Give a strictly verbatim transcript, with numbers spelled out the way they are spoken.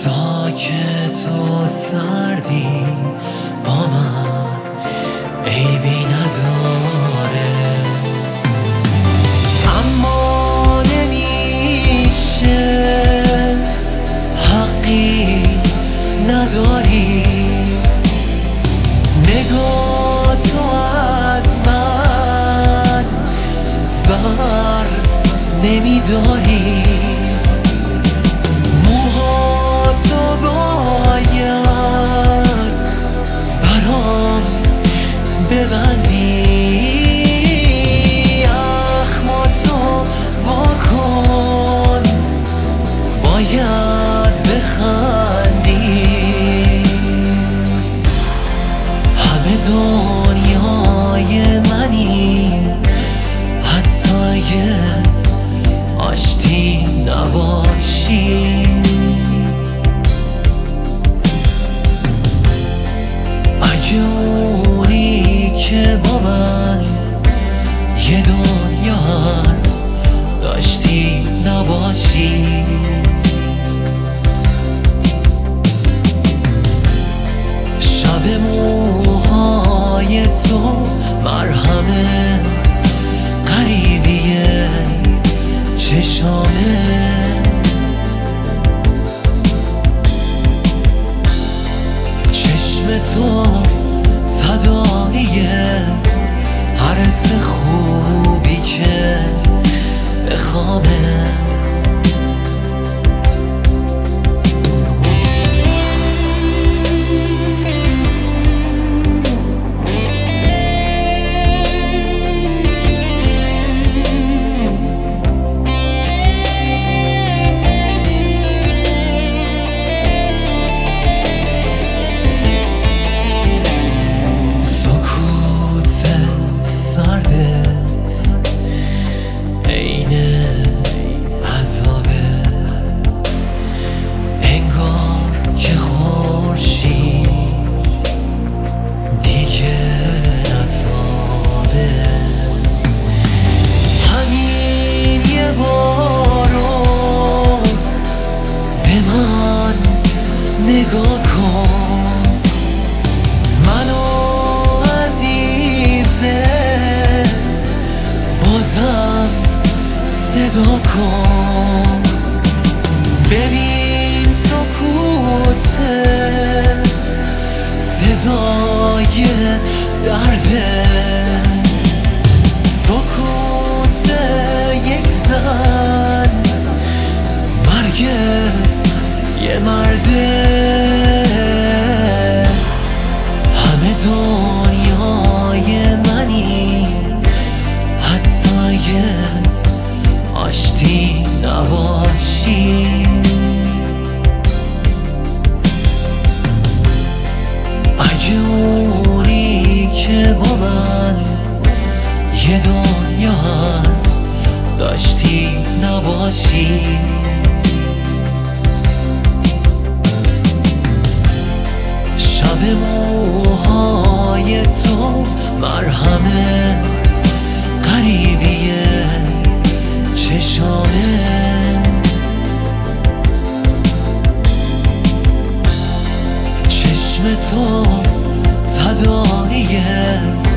ساکت و سردی با من عیبی نداره، اما نمیشه حقی نداری، نگاه تو از من بر نمیداری، موهاتو باید برام ببندی، اخماتو واکن باید بخندی، همه دنیای منی حتی اگه آشتی نباشی، اگه اونی که با من یه دنیا داشتی نباشی، شب موهای تو مرهمه غریبیه چشامه، چشم تو تداعیه هر حس خوبی که بخوامه، نگاه کن منو عزیزت بازم صدا کن، ببین سکوتت صدای درده، سکوت یک زن مرگ یه مرده، همه دنیای منی حتی اگه آشتی نباشی، اگه اونی که با من یه دنیا داشتی نباشی، شب موهای تو مرهمه غریبیه چشامه، چشم تو تداعیه